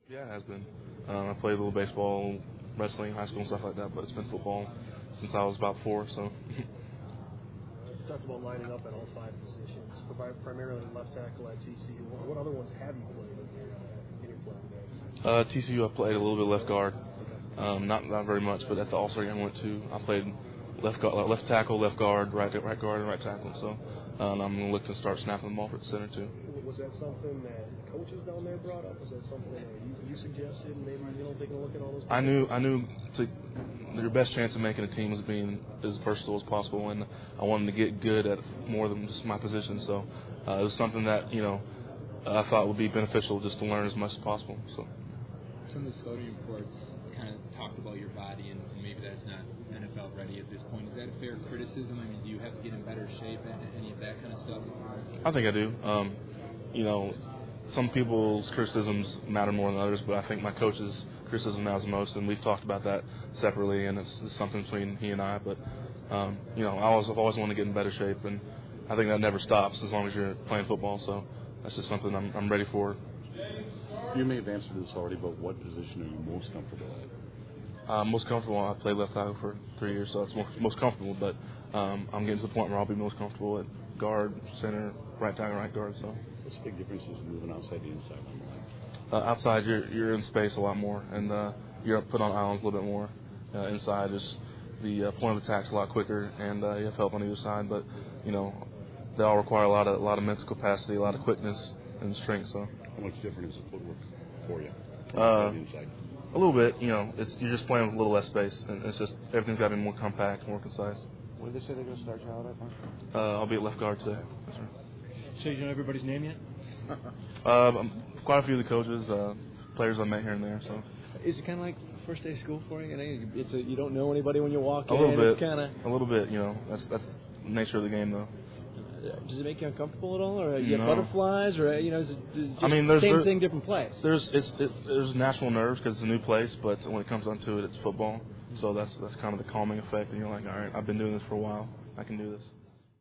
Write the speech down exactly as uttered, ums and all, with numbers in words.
Yeah, it has been. Um, I played a little baseball, wrestling, high school, and stuff like that, but it's been football since I was about four. So. You talked about lining up at all five positions, primarily left tackle at T C U. What other ones have you played in your, uh, in your playing days? Uh, T C U, I played a little bit left guard, um, not not very much, but at the All-Star game I went to, I played left guard, left tackle, left guard, right right guard, and right tackle. So um, I'm going to look to start snapping them off at center too. Was that something that coaches down there brought up? Was that something that you, you suggested? Maybe you know taking a look at all those. I knew I knew to, your best chance of making a team was being as versatile as possible, and I wanted to get good at more than just my position. So uh, it was something that you know I thought would be beneficial just to learn as much as possible. So some of the scouting reports kind of talked about your body, and maybe that's not N F L ready at this point. Is that a fair criticism? I mean, do you have to get in better shape and any of that kind of stuff? I think I do. Um, you know, some people's criticisms matter more than others, but I think my coach's criticism matters the most, and we've talked about that separately, and it's, it's something between he and I. But um, you know, I always, I've always wanted to get in better shape, and I think that never stops as long as you're playing football. So that's just something I'm, I'm ready for. You may have answered this already, but what position are you most comfortable at? Uh, most comfortable. I played left tackle for three years, so it's most, most comfortable. But um, I'm getting to the point where I'll be most comfortable at guard, center, right tackle, right guard. So. What's the big difference is moving outside the inside line? Uh, outside, you're you're in space a lot more, and uh, you're put on islands a little bit more. Uh, inside, is the uh, point of attack's a lot quicker, and uh, you have help on either side. But you know, they all require a lot of a lot of mental capacity, a lot of quickness and strength. So. How much different is the footwork for you? Uh, inside? A little bit. You know, it's you're just playing with a little less space, and it's just everything's got to be more compact, more concise. Where did they say they're going to start you out at, Mark? Uh, I'll be at left guard today. That's right. So you know everybody's name yet? Um, quite a few of the coaches, uh, players I met here and there. So. Is it kind of like first day of school for you? You know, it's a, you don't know anybody when you walk a in. Little bit. It's kind of a little bit. You know, that's that's the nature of the game, though. Does it make you uncomfortable at all, or you no. have butterflies, or you know, is it, is it just I mean, there's, same there, thing, different place? There's it's it, there's natural nerves because it's a new place, but when it comes down to it, it's football. So that's that's kind of the calming effect, and you're like, all right, I've been doing this for a while, I can do this.